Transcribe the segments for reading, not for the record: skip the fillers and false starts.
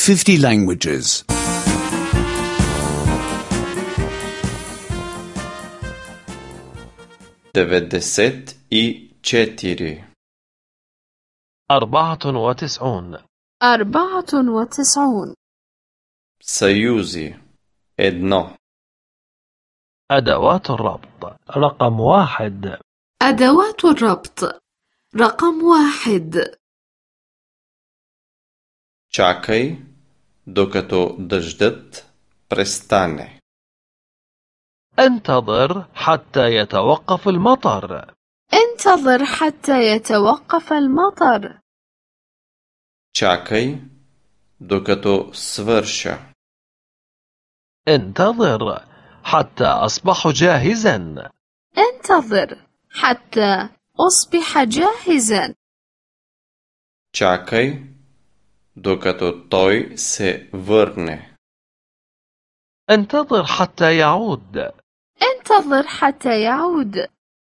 50 languages. 94 94 Съюзи 1 أدوات الربط رقم 1. أدوات الربط رقم 1. Чакай, докато дъждът престане. انتظر حتى يتوقف المطر. انتظر حتى يتوقف المطر. Чакай, докато свърша. انتظر حتى أصبح جاهزا. انتظر حتى أصبح جاهزا. Чакай, докато той се върне. انتظر حتى يعود. انتظر حتى يعود.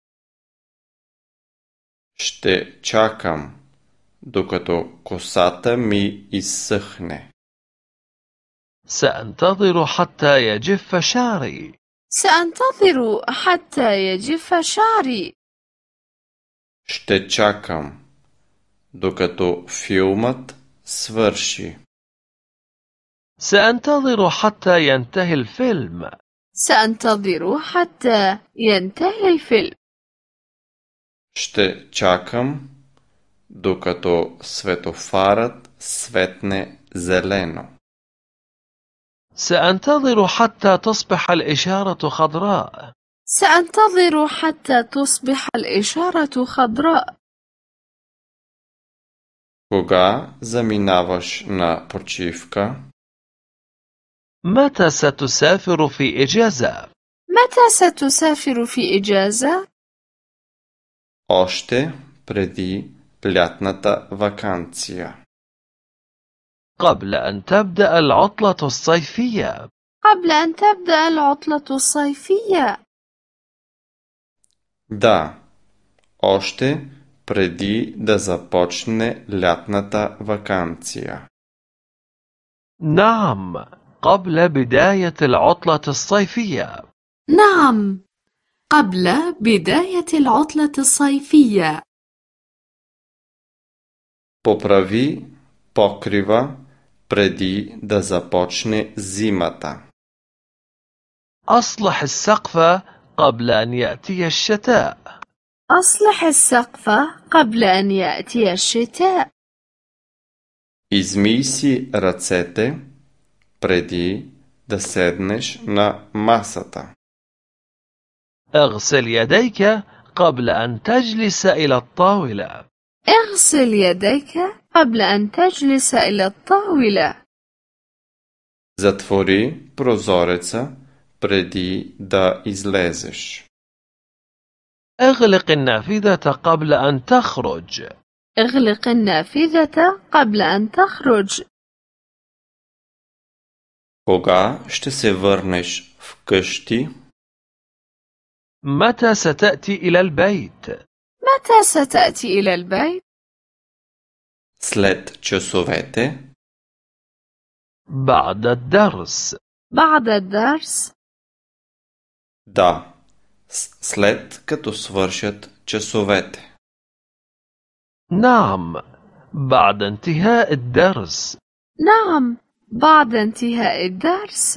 Ще чакам, докато косата ми изсъхне. سأنتظر حتى يجف شعري. سأنتظر حتى يجف شعري. Ще чакам, докато филмът свърши. سأنتظر حتى ينتهي الفيلم. سأنتظر حتى ينتهي الفيلم. Ще чакам, докато светофарът светне зелено. سأنتظر حتى تصبح الإشارة خضراء. سأنتظر حتى تصبح الإشارة خضراء. Кога заминаваш на почивка? متى ستسافر في إجازة؟ متى ستسافر في إجازة؟ Още преди лятната ваканция. قبل أن تبدأ العطلة الصيفية. قبل أن تبدأ العطلة الصيفية. Да, още преди да започне лятната ваканция. نعم، قبل بداية العطلة الصيفية. نعم، قبل بداية العطلة الصيفية. Поправи покрива преди да започне зимата. أصلح السقف قبل أن يأتي الشتاء. أصلح السقف قبل أن يأتي الشتاء. Измий си ръцете преди да седнеш на масата. اغسل يديك قبل أن تجلس إلى الطاولة. اغسل يديك قبل أن تجلس إلى الطاولة. Затвори прозореца преди да излезеш. اغلق النافذة قبل أن تخرج. اغلق النافذة قبل أن تخرج. Кога ще се върнеш вкъщи? متى ستأتي إلى البيت؟ متى ستأتي إلى البيت؟ След часовете? بعد الدرس. بعد الدرس؟ Да, след като свършат часовете. نعم، بعد انتهاء الدرس. نعم، بعد انتهاء الدرس.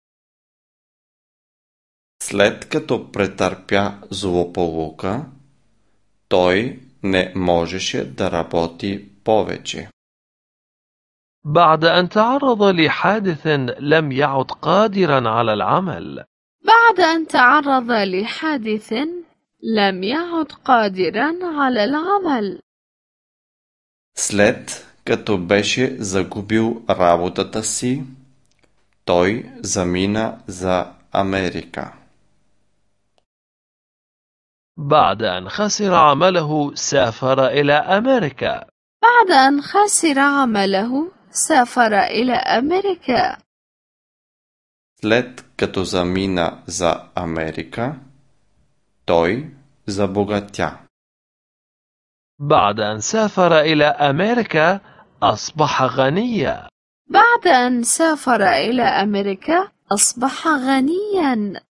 След като претърпя злополука, той не можеше да работи повече. بعد أن تعرض لحادث لم يعد قادرا على العمل. بعد أن تعرض لحادث لم يعد قادرا على العمل. След като беше загубил работата си, той замина за Америка. بعد أن خسر عمله سافر إلى أمريكا. بعد أن خسر عمله سافر إلى أمريكا. След като замина за Америка, той забогатя. بعد أن سافر إلى أمريكا أصبح غنيا. بعد أن سافر إلى أمريكا أصبح غنياً.